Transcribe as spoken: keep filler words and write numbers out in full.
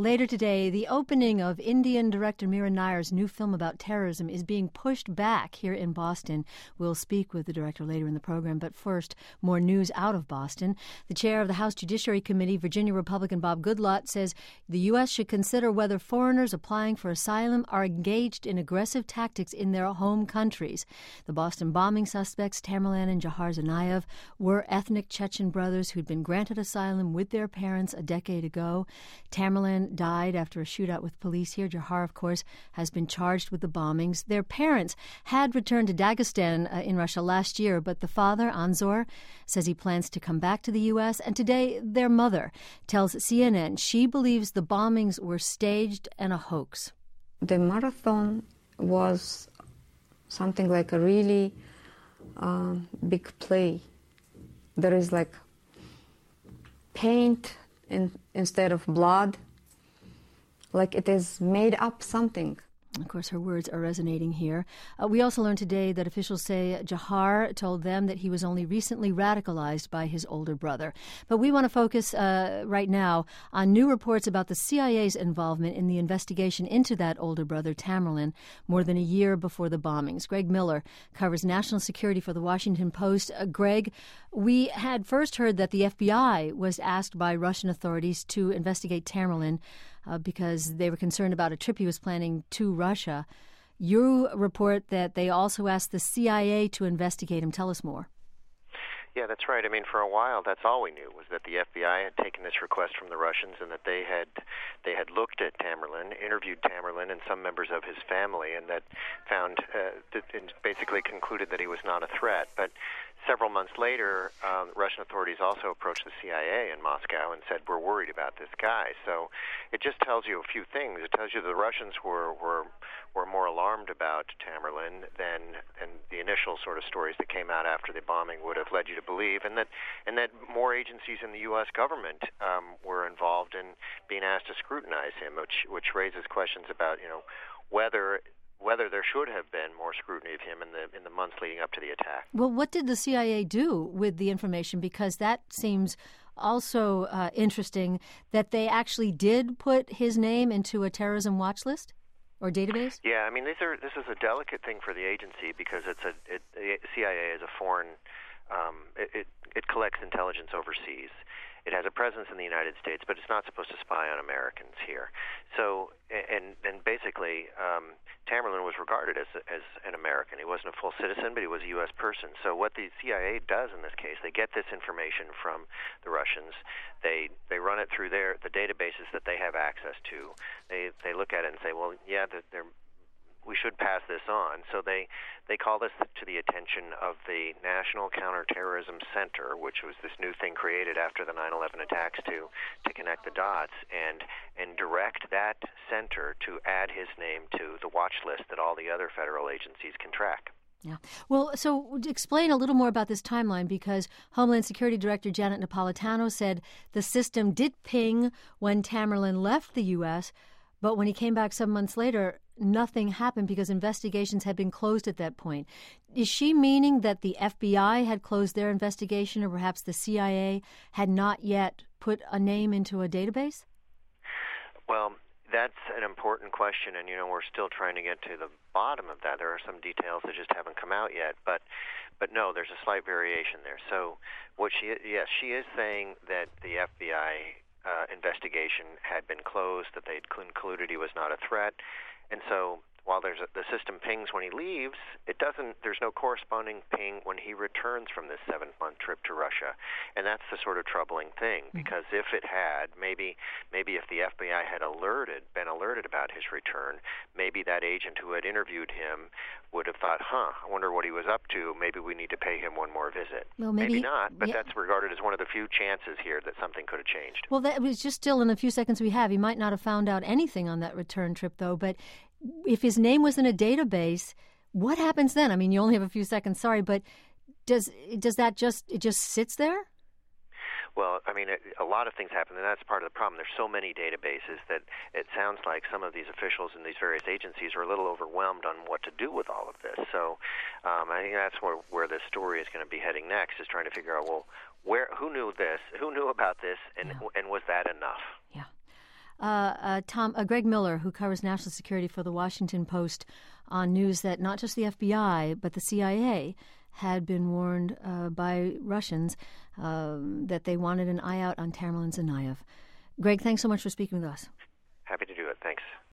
Later today, the opening of Indian director Mira Nair's new film about terrorism is being pushed back here in Boston. We'll speak with the director later in the program, but first, more news out of Boston. The chair of the House Judiciary Committee, Virginia Republican Bob Goodlatte, says the U S should consider whether foreigners applying for asylum are engaged in aggressive tactics in their home countries. The Boston bombing suspects, Tamerlan and Jahar Tsarnaev, were ethnic Chechen brothers who'd been granted asylum with their parents a decade ago. Tamerlan died after a shootout with police here. Jahar, of course, has been charged with the bombings. Their parents had returned to Dagestan uh, in Russia last year, but the father, Anzor, says he plans to come back to the U S. And today, their mother tells C N N she believes the bombings were staged and a hoax. The marathon was something like a really uh, big play. There is like paint in, instead of blood, like it is made up something. Of course, her words are resonating here. Uh, we also learned today that officials say Jahar told them that he was only recently radicalized by his older brother. But we want to focus uh, right now on new reports about the C I A's involvement in the investigation into that older brother, Tamerlan, more than a year before the bombings. Greg Miller covers national security for the Washington Post. Uh, Greg, we had first heard that the F B I was asked by Russian authorities to investigate Tamerlan Uh, because they were concerned about a trip he was planning to Russia. You report that they also asked the C I A to investigate him. Tell us more. Yeah, that's right. I mean, for a while, that's all we knew was that the F B I had taken this request from the Russians and that they had they had looked at Tamerlan, interviewed Tamerlan and some members of his family, and that found uh, that, and basically concluded that he was not a threat. But several months later, um, Russian authorities also approached the C I A in Moscow and said, we're worried about this guy. So it just tells you a few things. It tells you the Russians were were, were more alarmed about Tamerlan than and the initial sort of stories that came out after the bombing would have led you to believe, and that and that more agencies in the U S government um, were involved in being asked to scrutinize him, which which raises questions about, you know, whether whether there should have been more scrutiny of him in the in the months leading up to the attack. Well, what did the C I A do with the information? Because that seems also uh, interesting, that they actually did put his name into a terrorism watch list or database? Yeah, I mean, these are this is a delicate thing for the agency because it's a it, the C I A is a foreign. Um, it, it it collects intelligence overseas. It has a presence in the United States, but it's not supposed to spy on Americans here. So, and and basically, um, Tamerlan was regarded as as an American. He wasn't a full citizen, but he was a U S person. So, what the C I A does in this case, they get this information from the Russians. They they run it through their the databases that they have access to. They they look at it and say, well, yeah, they're we should pass this on. So they, they call this to the attention of the National Counterterrorism Center, which was this new thing created after the nine eleven attacks to, to connect the dots, and and direct that center to add his name to the watch list that all the other federal agencies can track. Yeah. Well, so explain a little more about this timeline, because Homeland Security Director Janet Napolitano said the system did ping when Tamerlan left the U S, but when he came back some months later, nothing happened because investigations had been closed at that point. Is she meaning that the F B I had closed their investigation, or perhaps the C I A had not yet put a name into a database? Well, that's an important question, and, you know, we're still trying to get to the bottom of that. There are some details that just haven't come out yet, but but no, there's a slight variation there. So what she, yes, she is saying that the F B I uh, investigation had been closed, that they'd concluded he was not a threat. And so while there's a, the system pings when he leaves, it doesn't. There's no corresponding ping when he returns from this seven-month trip to Russia, and that's the sort of troubling thing. Because if it had, maybe maybe if the F B I had alerted, been alerted about his return, maybe that agent who had interviewed him would have thought, "Huh, I wonder what he was up to. Maybe we need to pay him one more visit." Well, maybe, maybe not, but yeah. That's regarded as one of the few chances here that something could have changed. Well, that was just still in the few seconds we have. He might not have found out anything on that return trip, though. But if his name was in a database, what happens then? I mean, you only have a few seconds. Sorry, but does does that just it just sits there? Well, I mean, it, a lot of things happen, and that's part of the problem. There's so many databases that it sounds like some of these officials in these various agencies are a little overwhelmed on what to do with all of this. So um, I think that's where, where this story is going to be heading next, is trying to figure out, well, where, who knew this, who knew about this, and, yeah. and was that enough? Yeah. uh, uh, Tom, uh, Greg Miller, who covers national security for the Washington Post, on news that not just the F B I, but the C I A had been warned uh, by Russians uh, that they wanted an eye out on Tamerlan Tsarnaev. Greg, thanks so much for speaking with us. Happy to do it. Thanks.